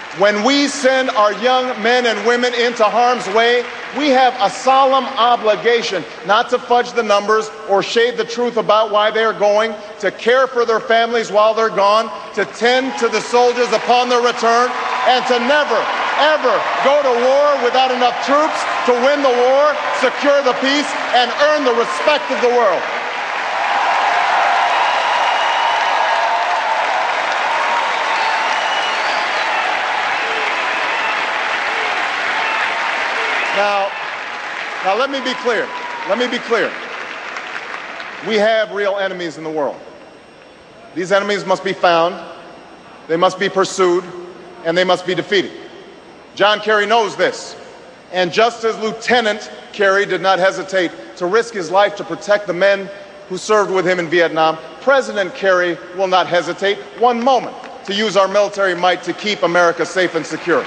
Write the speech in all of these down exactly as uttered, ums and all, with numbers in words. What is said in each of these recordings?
When we send our young men and women into harm's way, we have a solemn obligation not to fudge the numbers or shade the truth about why they are going, to care for their families while they're gone, to tend to the soldiers upon their return, and to never, ever go to war without enough troops to win the war, secure the peace, and earn the respect of the world. Now, now let me be clear. Let me be clear. We have real enemies in the world. These enemies must be found, they must be pursued, and they must be defeated. John Kerry knows this. And just as Lieutenant Kerry did not hesitate to risk his life to protect the men who served with him in Vietnam, President Kerry will not hesitate one moment to use our military might to keep America safe and secure.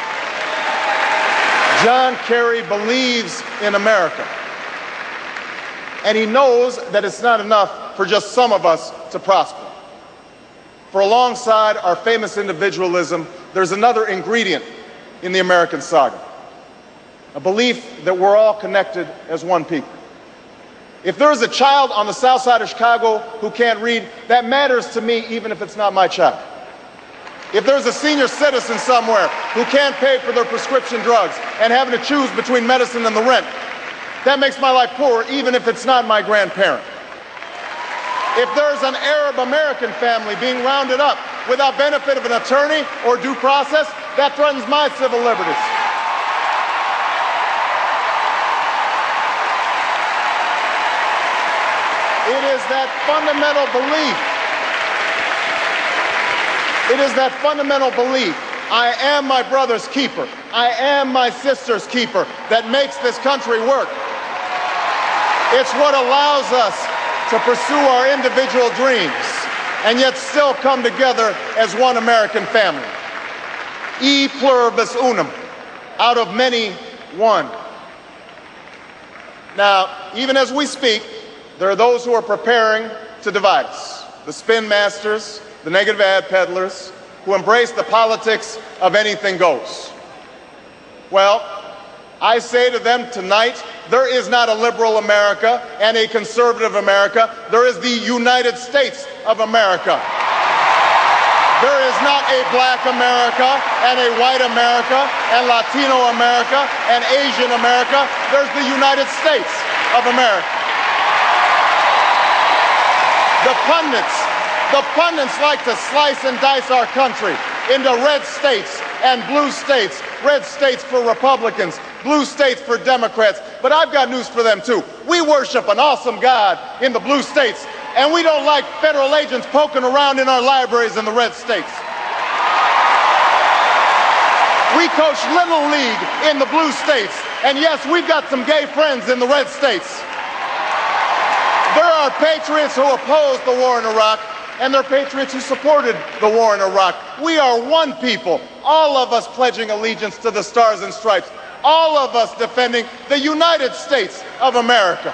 John Kerry believes in America, and he knows that it's not enough for just some of us to prosper. For alongside our famous individualism, there's another ingredient in the American saga, a belief that we're all connected as one people. If there's a child on the south side of Chicago who can't read, that matters to me even if it's not my child. If there's a senior citizen somewhere who can't pay for their prescription drugs and having to choose between medicine and the rent, that makes my life poorer even if it's not my grandparent. If there's an Arab American family being rounded up without benefit of an attorney or due process, that threatens my civil liberties. It is that fundamental belief It is that fundamental belief, I am my brother's keeper, I am my sister's keeper, that makes this country work. It's what allows us to pursue our individual dreams and yet still come together as one American family. E pluribus unum, out of many, one. Now, even as we speak, there are those who are preparing to divide us. The spin masters, the negative ad peddlers, who embrace the politics of anything goes. Well, I say to them tonight, there is not a liberal America and a conservative America. There is the United States of America. There is not a black America and a white America and Latino America and Asian America. There's the United States of America. The pundits The pundits like to slice and dice our country into red states and blue states, red states for Republicans, blue states for Democrats. But I've got news for them too. We worship an awesome God in the blue states, and we don't like federal agents poking around in our libraries in the red states. We coach Little League in the blue states, and yes, we've got some gay friends in the red states. There are patriots who opposed the war in Iraq, and there are patriots who supported the war in Iraq. We are one people, all of us pledging allegiance to the Stars and Stripes, all of us defending the United States of America.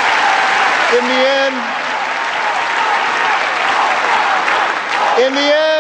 In the end, in the end,